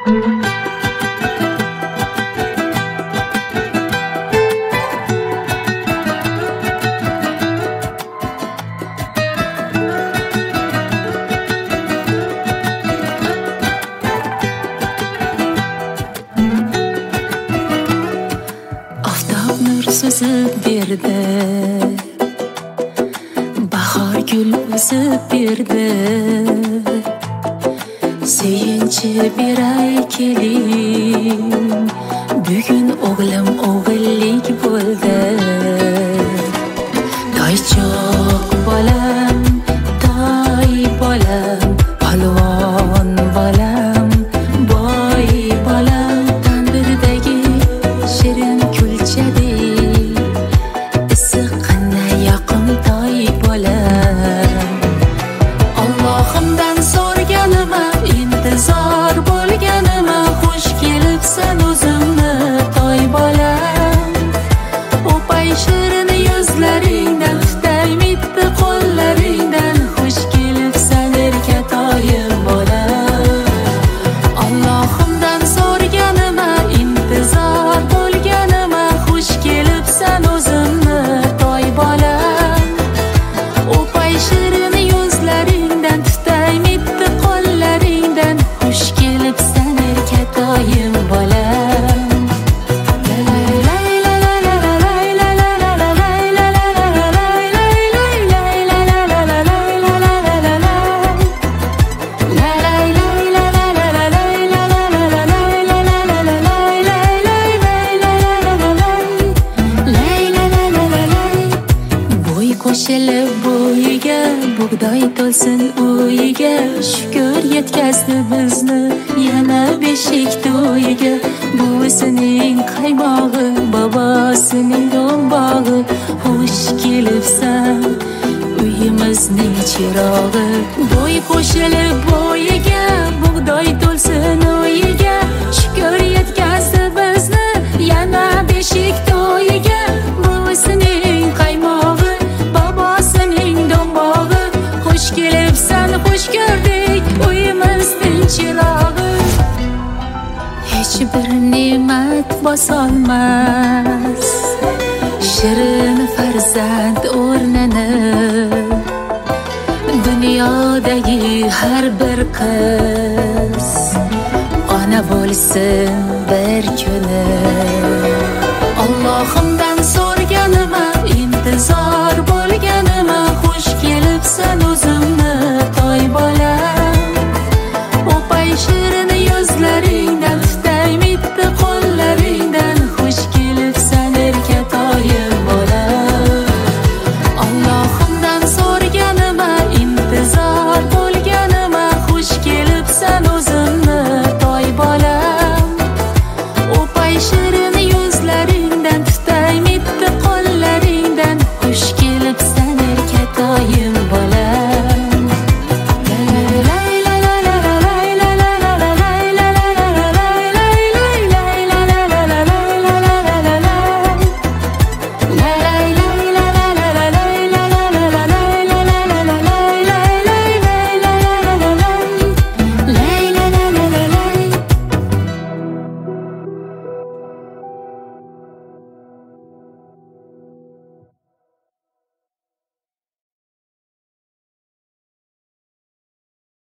Suzib berdi, bahor gul o'sib berdi. Suyunchi beray keling, bugun o'g'lim o'g'illik bo'ldi. Toychoq bolam, toy bolam, palvon bolam, boy bolam, tandirdagi shirin kulchadek Allohimdan so'rganima, intizor bo'lganima, xush kelibsan o'zimni toy bolam. O'pay shirin yuzlaringdan, tutay mitti qo'llaringdan, xush kelibsan erkatoyim bolam. Allohimdan so'rganima, intizor bo'lganima, xush kelibsan o'zimni toy bolam. O'pay shirin yuzlaringdan, tutay mitti qo'llaringdan, xush kelibsan erkatoyim bolam. Bo'y qo'shilib bo'yiga, bug'doy to'lsin uyiga, shukr yetkazdi bizni yana beshik to'yiga. Buvisining qaymog'i, bobosining do'mbog'i, xush kelibsan uyimizning chirog'i. Bo'y qo'shilib bo'yiga, bug'doy to'lsin uyiga, shukr yetkazdi bizni yana beshik to'yiga. Buvisining qaymog'i, bobosining do'mbog'i, xush kelibsan, xush ko'rdik uyimizning chirog'i. Hech bir ne'mat bosolmas shirin farzand o'rnini. Dunyodagi har bir qiz ona bo'lsin bir kuni. Allohimdan so'rganima, intizor bo'lganima, xush kelibsan o'zim